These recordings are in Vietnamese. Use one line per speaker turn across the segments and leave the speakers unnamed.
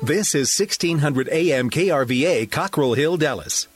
This is 1600 AM KRVA, Cockrell Hill, Dallas.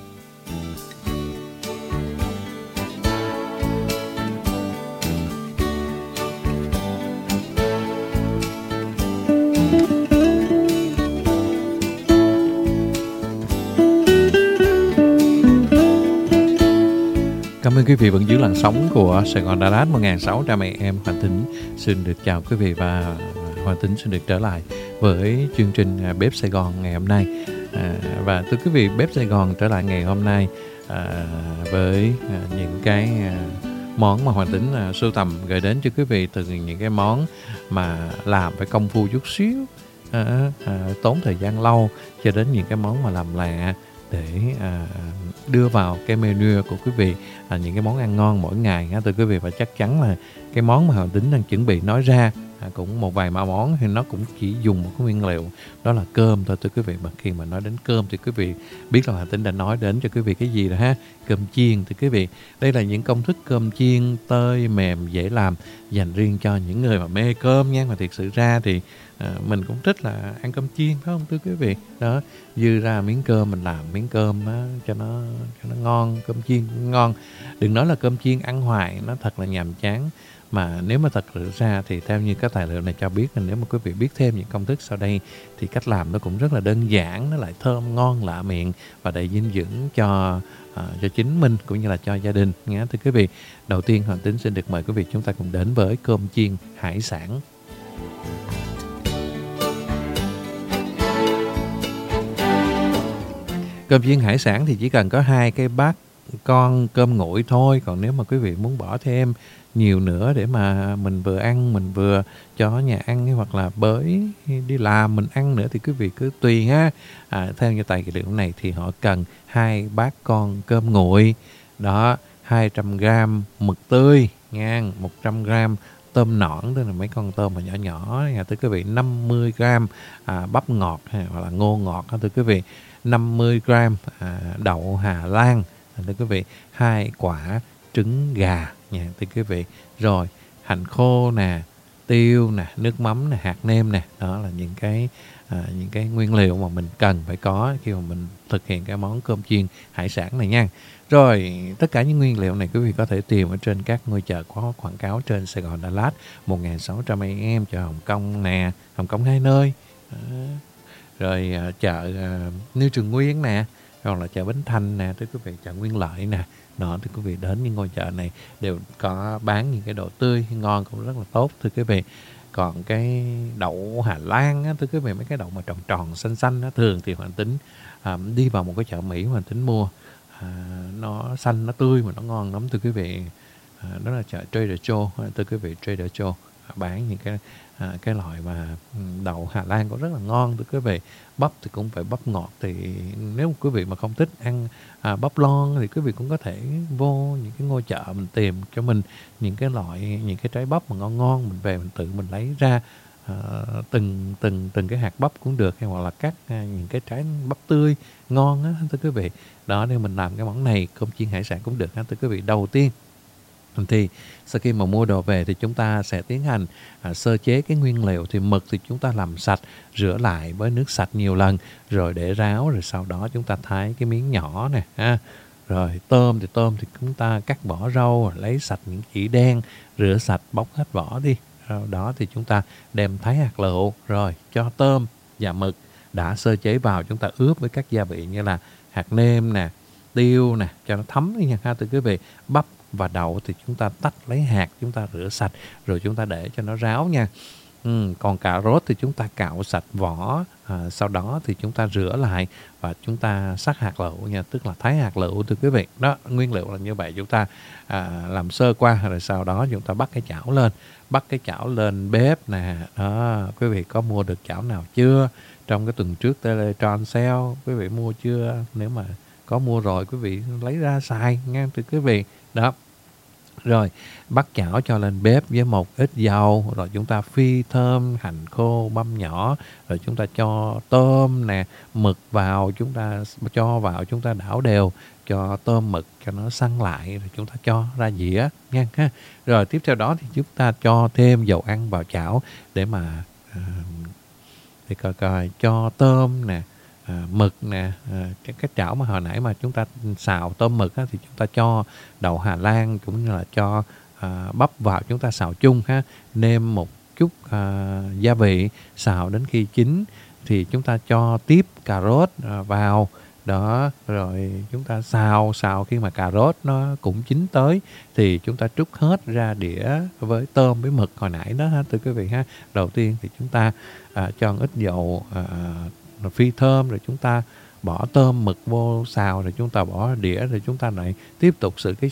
Cảm ơn quý vị vẫn giữ làn sóng của Sài Gòn Đà Lạt 1600 AM. Hoàng Tính xin được chào quý vị và Hoàng Tính xin được trở lại với chương trình Bếp Sài Gòn ngày hôm nay. Và thưa quý vị, Bếp Sài Gòn trở lại ngày hôm nay với những cái món mà Hoàng Tính sưu tầm gửi đến cho quý vị, từ những cái món mà làm phải công phu chút xíu, tốn thời gian lâu, cho đến những cái món mà làm lạ để đưa vào cái menu của quý vị, những cái món ăn ngon mỗi ngày thưa quý vị. Và chắc chắn là cái món mà Hoàng Tính đang chuẩn bị nói ra cũng một vài món thì nó cũng chỉ dùng một cái nguyên liệu, đó là cơm thôi thưa quý vị. Mà khi mà nói đến cơm thì quý vị biết là Hoàng Tính đã nói đến cho quý vị cái gì rồi ha. Cơm chiên thưa quý vị. Đây là những công thức cơm chiên tơi mềm dễ làm, dành riêng cho những người mà mê cơm nha. Mà thiệt sự ra thì mình cũng thích là ăn cơm chiên, phải không thưa quý vị? Đó, dư ra miếng cơm mình làm miếng cơm đó, cho nó ngon. Cơm chiên cũng ngon. Đừng nói là cơm chiên ăn hoài nó thật là nhàm chán. Mà nếu mà thật sự ra thì theo như các tài liệu này cho biết, là nếu mà quý vị biết thêm những công thức sau đây thì cách làm nó cũng rất là đơn giản, nó lại thơm ngon lạ miệng và đầy dinh dưỡng cho chính mình cũng như là cho gia đình nha thưa quý vị. Đầu tiên Hoàng Tính xin được mời quý vị chúng ta cùng đến với cơm chiên hải sản. Cơm chiên hải sản thì chỉ cần có 2 cái bát con cơm nguội thôi. Còn nếu mà quý vị muốn bỏ thêm nhiều nữa để mà mình vừa ăn mình vừa cho nhà ăn, hoặc là bới đi làm mình ăn nữa thì quý vị cứ tùy ha. Theo như tài liệu này thì họ cần 2 bát con cơm nguội đó, 200g mực tươi nha, 100g tôm nõn, tức là mấy con tôm mà nhỏ nhỏ nha thưa quý vị, 50g bắp ngọt hoặc là ngô ngọt thưa quý vị, 50g đậu Hà Lan thưa quý vị, 2 quả trứng gà nha thưa quý vị. Rồi hành khô nè, tiêu nè, nước mắm nè, hạt nêm nè, đó là những cái nguyên liệu mà mình cần phải có khi mà mình thực hiện cái món cơm chiên hải sản này nha. Rồi tất cả những nguyên liệu này quý vị có thể tìm ở trên các ngôi chợ có quảng cáo trên Sài Gòn Đà Lạt 1600 AM, chợ Hồng Kông nè, Hồng Kông 2 nơi, rồi chợ New Trường Nguyên nè, hoặc là chợ Bến Thành nè, thưa quý vị, chợ Nguyên Lợi nè. Đó, thì quý vị đến những ngôi chợ này đều có bán những cái đồ tươi ngon cũng rất là tốt thưa quý vị. Còn cái đậu Hà Lan á, thưa quý vị, mấy cái đậu mà tròn tròn xanh xanh á, thường thì Hoàng Tính đi vào một cái chợ Mỹ Hoàng Tính mua, nó xanh nó tươi mà nó ngon lắm thưa quý vị. Đó là chợ Trader Joe thưa quý vị, Trader Joe bán những cái loại mà đậu Hà Lan cũng rất là ngon thưa quý vị. Bắp thì cũng phải bắp ngọt, thì nếu quý vị mà không thích ăn bắp lon thì quý vị cũng có thể vô những cái ngôi chợ mình tìm cho mình những cái trái bắp mà ngon ngon, mình về mình tự mình lấy ra từng cái hạt bắp cũng được, hay hoặc là cắt những cái trái bắp tươi ngon á thưa quý vị. Đó, để mình làm cái món này cơm chiên hải sản cũng được thưa quý vị. Đầu tiên thì sau khi mà mua đồ về thì chúng ta sẽ tiến hành sơ chế cái nguyên liệu. Thì mực thì chúng ta làm sạch, rửa lại với nước sạch nhiều lần, rồi để ráo, rồi sau đó chúng ta thái cái miếng nhỏ nè ha. Rồi tôm thì chúng ta cắt vỏ rau, lấy sạch những chỉ đen, rửa sạch bóc hết vỏ đi. Sau đó thì chúng ta đem thái hạt lựu, rồi cho tôm và mực đã sơ chế vào, chúng ta ướp với các gia vị như là hạt nêm nè, tiêu nè, cho nó thấm đi nha thưa quý vị. Bắp và đậu thì chúng ta tách lấy hạt, chúng ta rửa sạch rồi chúng ta để cho nó ráo nha. Còn cà rốt thì chúng ta cạo sạch vỏ, sau đó thì chúng ta rửa lại và chúng ta xắt hạt lựu nha, tức là thái hạt lựu thưa quý vị. Đó, nguyên liệu là như vậy. Chúng ta làm sơ qua rồi sau đó chúng ta bắt cái chảo lên bếp nè. Đó, quý vị có mua được chảo nào chưa? Trong cái tuần trước Teletron sale quý vị mua chưa? Nếu mà có mua rồi quý vị lấy ra xài nha thưa quý vị. Đó, rồi bắt chảo cho lên bếp với một ít dầu, rồi chúng ta phi thơm, hành khô băm nhỏ, rồi chúng ta cho tôm nè, mực vào, chúng ta cho vào, chúng ta đảo đều cho tôm mực cho nó săn lại, rồi chúng ta cho ra dĩa nha ha. Rồi tiếp theo đó thì chúng ta cho thêm dầu ăn vào chảo để mà thì coi coi cho tôm nè, mực nè, cái chảo mà hồi nãy mà chúng ta xào tôm mực á, thì chúng ta cho đậu Hà Lan cũng như là cho bắp vào, chúng ta xào chung ha, nêm một chút gia vị, xào đến khi chín thì chúng ta cho tiếp cà rốt vào đó, rồi chúng ta xào khi mà cà rốt nó cũng chín tới thì chúng ta trút hết ra đĩa với tôm với mực hồi nãy đó ha, thưa quý vị ha. Đầu tiên thì chúng ta cho ít dầu phi thơm, rồi chúng ta bỏ tôm mực vô xào, rồi chúng ta bỏ đĩa, rồi chúng ta lại tiếp tục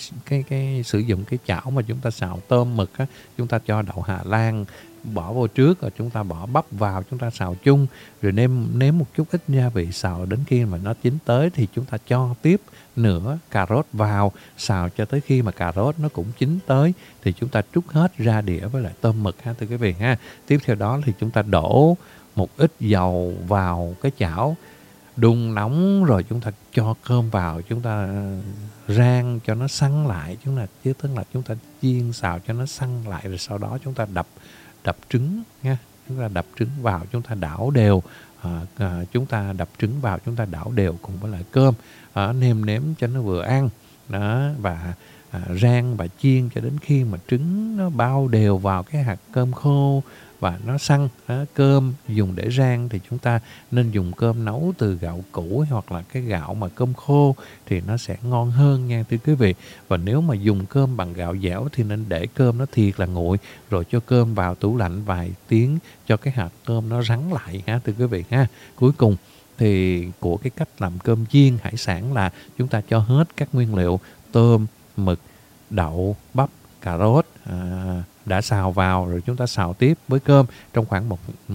sử dụng cái chảo mà chúng ta xào tôm mực á, chúng ta cho đậu Hà Lan bỏ vô trước, rồi chúng ta bỏ bắp vào, chúng ta xào chung, rồi nếm một chút ít gia vị, xào đến khi mà nó chín tới thì chúng ta cho tiếp nửa cà rốt vào, xào cho tới khi mà cà rốt nó cũng chín tới thì chúng ta trút hết ra đĩa với lại tôm mực ha, thưa quý vị ha. Tiếp theo đó thì chúng ta đổ một ít dầu vào cái chảo, đun nóng, rồi chúng ta cho cơm vào, chúng ta rang cho nó săn lại, tức là chúng ta chiên xào cho nó săn lại, rồi sau đó chúng ta đập trứng nha, chúng ta đập trứng vào, chúng ta đảo đều, chúng ta đập trứng vào, chúng ta đảo đều cùng với lại cơm, nêm nếm cho nó vừa ăn đó, và rang và chiên cho đến khi mà trứng nó bao đều vào cái hạt cơm khô và nó săn. Cơm dùng để rang thì chúng ta nên dùng cơm nấu từ gạo củ hoặc là cái gạo mà cơm khô thì nó sẽ ngon hơn nha thưa quý vị. Và nếu mà dùng cơm bằng gạo dẻo thì nên để cơm nó thiệt là nguội, rồi cho cơm vào tủ lạnh vài tiếng cho cái hạt cơm nó rắn lại ha thưa quý vị ha. Cuối cùng thì của cái cách làm cơm chiên hải sản là chúng ta cho hết các nguyên liệu tôm, mực, đậu, bắp, cà rốt đã xào vào, rồi chúng ta xào tiếp với cơm trong khoảng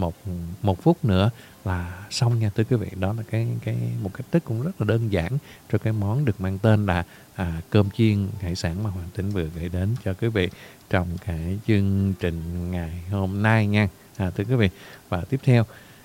một phút nữa là xong nha thưa quý vị. Đó là một cách thức cũng rất là đơn giản cho cái món được mang tên là cơm chiên hải sản mà Hoàng Tĩnh vừa gửi đến cho quý vị trong cái chương trình ngày hôm nay nha thưa quý vị. Và tiếp theo,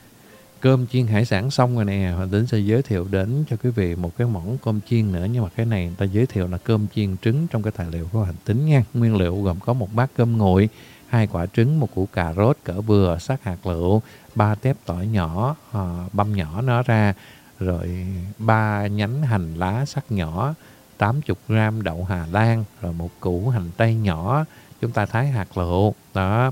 cơm chiên hải sản xong rồi nè, Hoàng Tĩnh sẽ giới thiệu đến cho quý vị một cái món cơm chiên nữa, nhưng mà cái này người ta giới thiệu là cơm chiên trứng trong cái tài liệu của Hoàng Tĩnh nha. Nguyên liệu gồm có một bát cơm nguội, 2 quả trứng, một củ cà rốt cỡ vừa sắc hạt lựu, 3 tép tỏi nhỏ băm nhỏ nó ra, rồi 3 nhánh hành lá sắc nhỏ, 80 gram đậu Hà Lan, rồi một củ hành tây nhỏ chúng ta thái hạt lựu đó,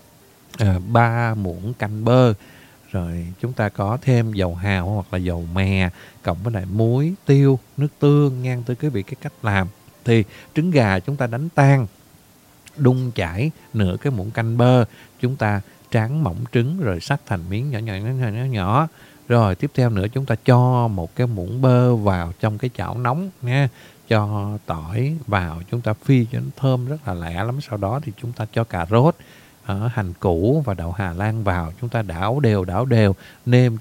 3 muỗng canh bơ, rồi chúng ta có thêm dầu hào hoặc là dầu mè, cộng với lại muối, tiêu, nước tương nha. Tới quý vị, cái cách làm thì trứng gà chúng ta đánh tan, đun chảy nửa cái muỗng canh bơ, chúng ta tráng mỏng trứng rồi xắt thành miếng nhỏ. Rồi tiếp theo nữa chúng ta cho một cái muỗng bơ vào trong cái chảo nóng nha, cho tỏi vào, chúng ta phi cho nó thơm rất là lẹ lắm. Sau đó thì chúng ta cho cà rốt, hành củ và đậu Hà Lan vào, chúng ta đảo đều, nêm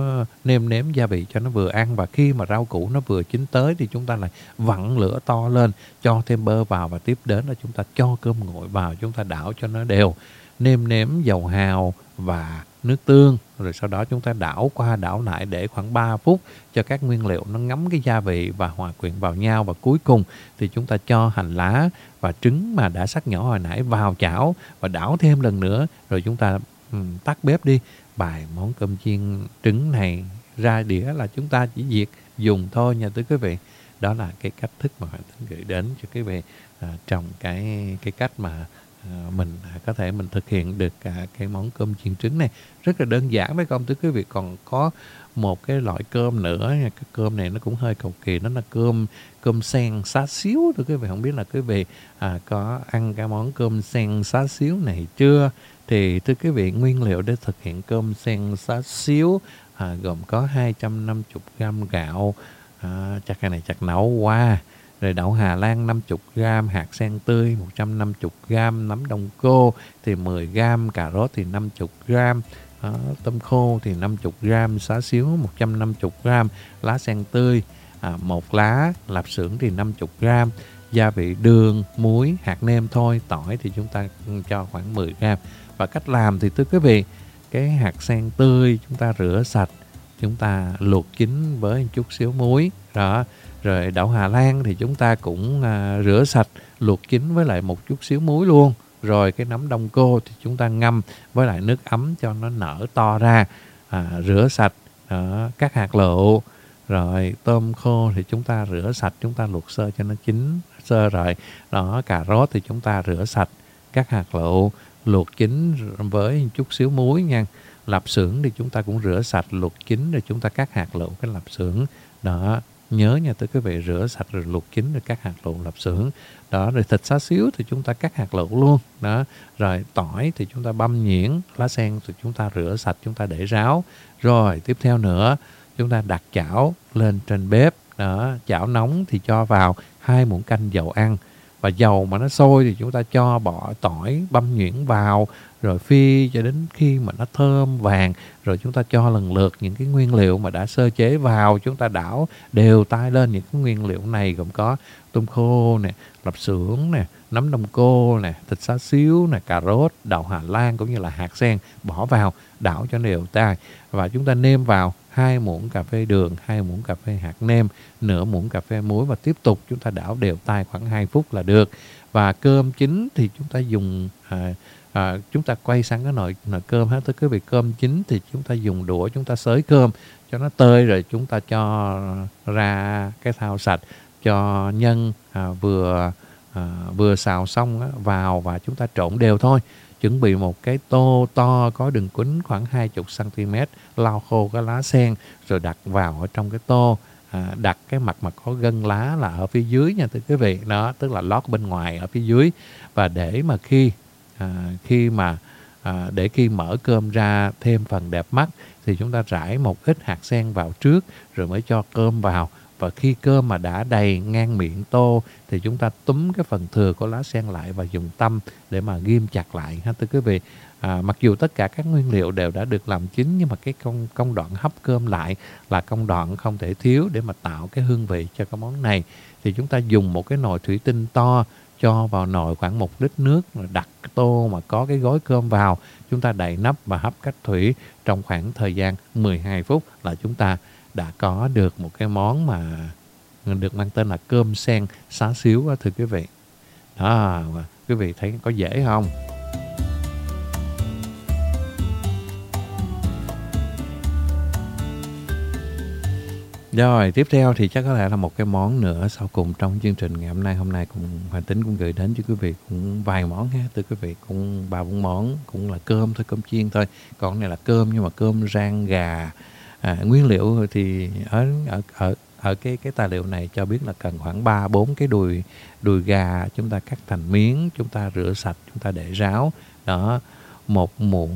nếm gia vị cho nó vừa ăn. Và khi mà rau củ nó vừa chín tới thì chúng ta lại vặn lửa to lên, cho thêm bơ vào, và tiếp đến là chúng ta cho cơm nguội vào, chúng ta đảo cho nó đều, nêm nếm dầu hào và nước tương, rồi sau đó chúng ta đảo qua đảo lại để khoảng 3 phút cho các nguyên liệu nó ngấm cái gia vị và hòa quyện vào nhau. Và cuối cùng thì chúng ta cho hành lá và trứng mà đã xắt nhỏ hồi nãy vào chảo và đảo thêm lần nữa, rồi chúng ta tắt bếp đi. Bài món cơm chiên trứng này ra đĩa là chúng ta chỉ việc dùng thôi nha thưa quý vị. Đó là cái cách thức mà Hoàng Tĩnh gửi đến cho quý vị trong cái cách mà mình có thể mình thực hiện được cái món cơm chiên trứng này rất là đơn giản phải không thưa quý vị. Còn có một cái loại cơm nữa, cái cơm này nó cũng hơi cầu kỳ, nó là cơm sen xá xíu thưa quý vị. Không biết là quý vị có ăn cái món cơm sen xá xíu này chưa? Thì thưa quý vị, nguyên liệu để thực hiện cơm sen xá xíu gồm có 250 gram gạo cái này chặt nấu qua, rồi đậu Hà Lan 50 gram, hạt sen tươi 150 gram, nấm đông cô thì 10 gram, cà rốt thì 50 gram, tôm khô thì 50 gram, xá xíu 150 gram, lá sen tươi 1 lá, lạp xưởng thì 50 gram, gia vị đường, muối, hạt nêm thôi, tỏi thì chúng ta cho khoảng 10 gram. Và cách làm thì thưa quý vị, cái hạt sen tươi chúng ta rửa sạch, chúng ta luộc chín với chút xíu muối đó. Rồi đậu Hà Lan thì chúng ta cũng rửa sạch, luộc chín với lại một chút xíu muối luôn. Rồi cái nấm đông cô thì chúng ta ngâm với lại nước ấm cho nó nở to ra. rửa sạch các hạt lựu. Rồi tôm khô thì chúng ta rửa sạch, chúng ta luộc sơ cho nó chín sơ rồi. Đó, cà rốt thì chúng ta rửa sạch các hạt lựu, luộc chín với chút xíu muối nha. Lạp xưởng thì chúng ta cũng rửa sạch, luộc chín rồi chúng ta cắt hạt lựu cái lạp xưởng. Đó, nhớ nha tới quý vị, rửa sạch rồi luộc chín rồi cắt hạt lựu lạp xưởng. Đó, rồi thịt xá xíu thì chúng ta cắt hạt lựu luôn. Đó, rồi tỏi thì chúng ta băm nhuyễn, lá sen thì chúng ta rửa sạch, chúng ta để ráo. Rồi tiếp theo nữa, chúng ta đặt chảo lên trên bếp. Đó, chảo nóng thì cho vào 2 muỗng canh dầu ăn. Và dầu mà nó sôi thì chúng ta cho bỏ tỏi băm nhuyễn vào, rồi phi cho đến khi mà nó thơm vàng. Rồi chúng ta cho lần lượt những cái nguyên liệu mà đã sơ chế vào. Chúng ta đảo đều tay lên. Những cái nguyên liệu này gồm có tôm khô nè, lạp xưởng nè, nấm đông cô nè, thịt xá xíu nè, cà rốt, đậu Hà Lan cũng như là hạt sen, bỏ vào đảo cho đều tay. Và chúng ta nêm vào 2 muỗng cà phê đường, 2 muỗng cà phê hạt nêm, nửa muỗng cà phê muối, và tiếp tục chúng ta đảo đều tay khoảng 2 phút là được. Và cơm chín thì chúng ta dùng chúng ta quay sang cái nồi cơm hết. Tới cái việc cơm chín thì chúng ta dùng đũa, chúng ta xới cơm cho nó tơi, rồi chúng ta cho ra cái thau sạch, cho nhân vừa xào xong vào và chúng ta trộn đều thôi. Chuẩn bị một cái tô to có đường kính khoảng 20 cm, lau khô cái lá sen rồi đặt vào ở trong cái tô. Đặt cái mặt mà có gân lá là ở phía dưới nha thưa quý vị. Đó, tức là lót bên ngoài ở phía dưới. Và để mà khi mở cơm ra thêm phần đẹp mắt thì chúng ta rải một ít hạt sen vào trước rồi mới cho cơm vào. Và khi cơm mà đã đầy ngang miệng tô thì chúng ta túm cái phần thừa của lá sen lại và dùng tăm để mà ghim chặt lại ha thưa quý vị. Mặc dù tất cả các nguyên liệu đều đã được làm chín, nhưng mà cái công đoạn hấp cơm lại là công đoạn không thể thiếu để mà tạo cái hương vị cho cái món này. Thì chúng ta dùng một cái nồi thủy tinh to, cho vào nồi khoảng 1 lít nước, rồi đặt cái tô mà có cái gói cơm vào, chúng ta đậy nắp và hấp cách thủy trong khoảng thời gian 12 phút là chúng ta đã có được một cái món mà được mang tên là cơm sen xá xíu đó, thưa quý vị. Đó, quý vị thấy có dễ không? Rồi, tiếp theo thì chắc có lẽ là một cái món nữa sau cùng trong chương trình ngày hôm nay. Hôm nay cũng Hoàng Tính cũng gửi đến cho quý vị cũng vài món ha, thưa quý vị, cũng 3-4 món, cũng là cơm thôi, cơm chiên thôi. Còn này là cơm nhưng mà cơm rang gà. Nguyên liệu thì ở cái tài liệu này cho biết là cần khoảng 3-4 cái đùi gà, chúng ta cắt thành miếng, chúng ta rửa sạch, chúng ta để ráo. Đó, một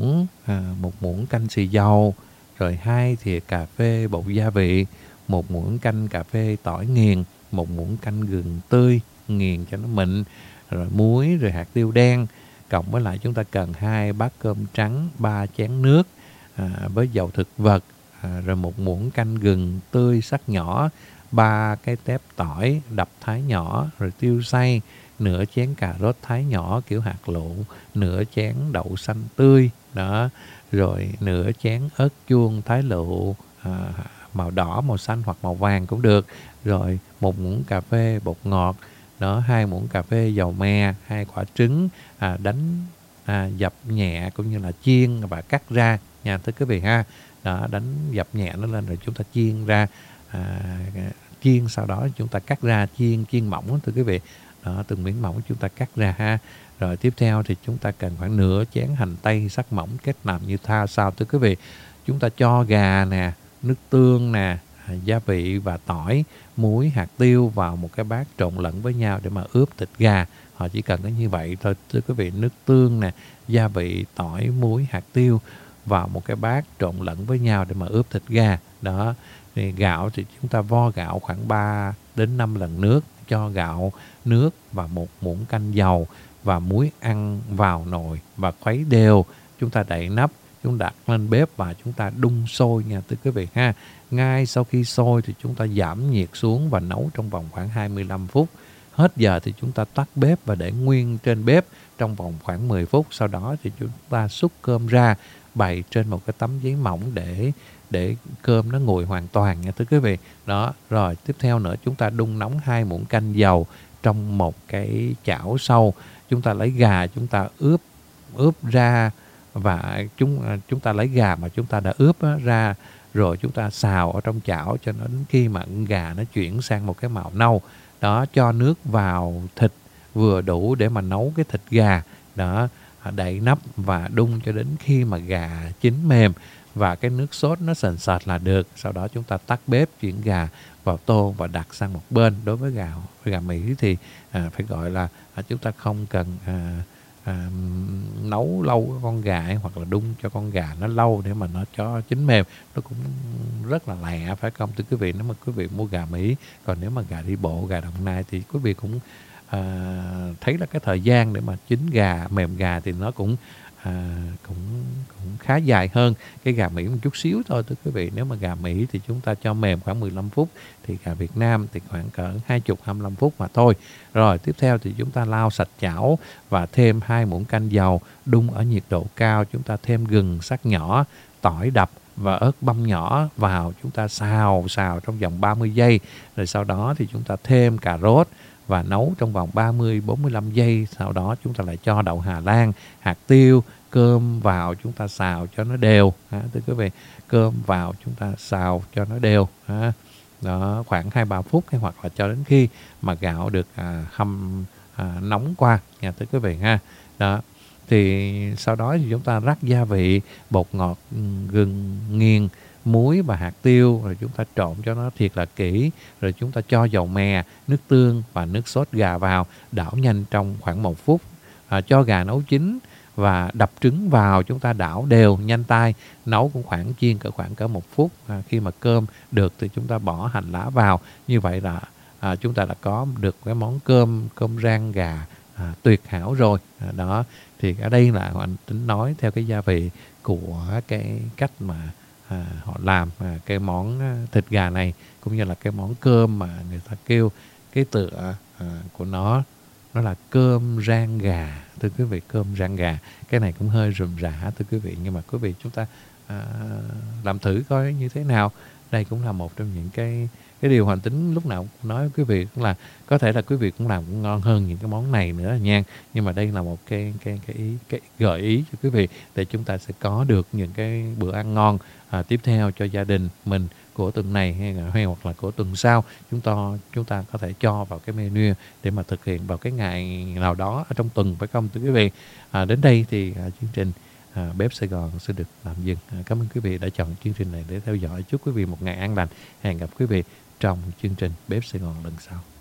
muỗng canh xì dầu, rồi 2 thìa cà phê bột gia vị, 1 muỗng canh cà phê tỏi nghiền, 1 muỗng canh gừng tươi nghiền cho nó mịn, rồi muối, rồi hạt tiêu đen. Cộng với lại chúng ta cần 2 bát cơm trắng, 3 chén nước với dầu thực vật, rồi 1 muỗng canh gừng tươi sắc nhỏ, 3 cái tép tỏi đập thái nhỏ, rồi tiêu xay, nửa chén cà rốt thái nhỏ kiểu hạt lựu, nửa chén đậu xanh tươi. Đó, rồi nửa chén ớt chuông thái lựu màu đỏ, màu xanh hoặc màu vàng cũng được. Rồi 1 muỗng cà phê bột ngọt. Đó, 2 muỗng cà phê dầu me, 2 quả trứng đánh dập nhẹ cũng như là chiên và cắt ra nha thưa quý vị ha. Đó, đánh dập nhẹ nó lên rồi chúng ta chiên ra, chiên sau đó chúng ta cắt ra, chiên mỏng thưa quý vị. Đó, từng miếng mỏng chúng ta cắt ra ha. Rồi tiếp theo thì chúng ta cần khoảng nửa chén hành tây sắc mỏng kết làm như tha sao thưa quý vị. Chúng ta cho gà nè, nước tương nè, gia vị và tỏi, muối, hạt tiêu vào một cái bát trộn lẫn với nhau để mà ướp thịt gà. Họ chỉ cần có như vậy thôi thưa quý vị. Nước tương nè, gia vị, tỏi, muối, hạt tiêu vào một cái bát trộn lẫn với nhau để mà ướp thịt gà. Đó, thì gạo thì chúng ta vo gạo khoảng 3 đến 5 lần nước, cho gạo, nước và 1 muỗng canh dầu và muối ăn vào nồi và khuấy đều. Chúng ta đậy nắp, chúng đặt lên bếp và chúng ta đun sôi nha thưa quý vị ha. Ngay sau khi sôi thì chúng ta giảm nhiệt xuống và nấu trong vòng khoảng 25 phút. Hết giờ thì chúng ta tắt bếp và để nguyên trên bếp trong vòng khoảng 10 phút. Sau đó thì chúng ta xúc cơm ra, bày trên một cái tấm giấy mỏng để cơm nó nguội hoàn toàn nha thưa quý vị. Đó, rồi tiếp theo nữa chúng ta đun nóng 2 muỗng canh dầu trong một cái chảo sâu. Chúng ta lấy gà, chúng ta ướp ra và chúng ta lấy gà mà chúng ta đã ướp ra, rồi chúng ta xào ở trong chảo cho đến khi mà gà nó chuyển sang một cái màu nâu. Đó, cho nước vào thịt vừa đủ để mà nấu cái thịt gà. Đó, đậy nắp và đun cho đến khi mà gà chín mềm và cái nước sốt nó sền sệt là được. Sau đó chúng ta tắt bếp, chuyển gà vào tô và đặt sang một bên. Đối với gà Mỹ thì phải gọi là chúng ta không cần nấu lâu con gà ấy, hoặc là đun cho con gà nó lâu để mà nó cho chín mềm. Nó cũng rất là lẹ, phải không thưa quý vị? Nếu mà quý vị mua gà Mỹ, còn nếu mà gà đi bộ, gà Đồng Nai thì quý vị cũng thấy là cái thời gian để mà chín gà, mềm gà thì nó cũng khá dài hơn cái gà Mỹ một chút xíu thôi thưa quý vị. Nếu mà gà Mỹ thì chúng ta cho mềm khoảng 15 phút, thì gà Việt Nam thì khoảng cỡ 20-25 phút mà thôi. Rồi tiếp theo thì chúng ta lau sạch chảo và thêm 2 muỗng canh dầu đun ở nhiệt độ cao. Chúng ta thêm gừng sắc nhỏ, tỏi đập và ớt băm nhỏ vào. Chúng ta xào trong vòng 30 giây. Rồi sau đó thì chúng ta thêm cà rốt và nấu trong vòng 30-45 giây. Sau đó chúng ta lại cho đậu Hà Lan, hạt tiêu, cơm vào, chúng ta xào cho nó đều. Thưa quý vị, cơm vào chúng ta xào cho nó đều. Đó, khoảng 2-3 phút hoặc là cho đến khi mà gạo được hâm nóng qua nha thưa quý vị ha. Đó, thì sau đó thì chúng ta rắc gia vị, bột ngọt, gừng nghiền, muối và hạt tiêu, rồi chúng ta trộn cho nó thiệt là kỹ, rồi chúng ta cho dầu mè, nước tương và nước sốt gà vào, đảo nhanh trong khoảng 1 phút. Cho gà nấu chín và đập trứng vào, chúng ta đảo đều, nhanh tay, nấu cũng chiên khoảng cỡ 1 phút. Khi mà cơm được thì chúng ta bỏ hành lá vào. Như vậy là chúng ta đã có được cái món cơm rang gà tuyệt hảo rồi. Đó, thì ở đây là anh tính nói theo cái gia vị của cái cách mà họ làm cái món thịt gà này, cũng như là cái món cơm mà người ta kêu cái tựa của nó là cơm rang gà. Thưa quý vị, cơm rang gà, cái này cũng hơi rườm rà thưa quý vị, nhưng mà quý vị chúng ta làm thử coi như thế nào. Đây cũng là một trong những cái điều Hoàng Tính lúc nào cũng nói với quý vị, cũng là có thể là quý vị cũng làm cũng ngon hơn những cái món này nữa nha. Nhưng mà đây là một cái gợi ý cho quý vị để chúng ta sẽ có được những cái bữa ăn ngon tiếp theo cho gia đình mình của tuần này hay hoặc là của tuần sau. Chúng ta có thể cho vào cái menu để mà thực hiện vào cái ngày nào đó ở trong tuần, phải không thưa quý vị? Đến đây thì chương trình Bếp Sài Gòn sẽ được tạm dừng. Cảm ơn quý vị đã chọn chương trình này để theo dõi. Chúc quý vị một ngày an lành. Hẹn gặp quý vị trong chương trình Bếp Sài Gòn lần sau.